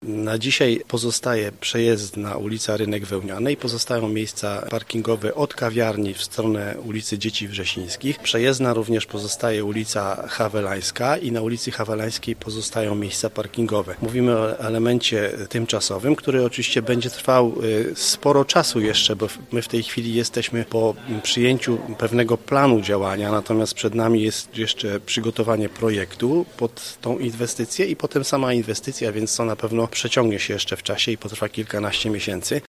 Na dzisiaj pozostaje przejezdna ulica Rynek Wełniany i pozostają miejsca parkingowe od kawiarni w stronę ulicy Dzieci Wrzesińskich. Przejezdna również pozostaje ulica Hawelańska i na ulicy Hawelańskiej pozostają miejsca parkingowe. Mówimy o elemencie tymczasowym, który oczywiście będzie trwał sporo czasu jeszcze, bo my w tej chwili jesteśmy po przyjęciu pewnego planu działania, natomiast przed nami jest jeszcze przygotowanie projektu pod tą inwestycję i potem sama inwestycja, więc to na pewno przeciągnie się jeszcze w czasie i potrwa kilkanaście miesięcy.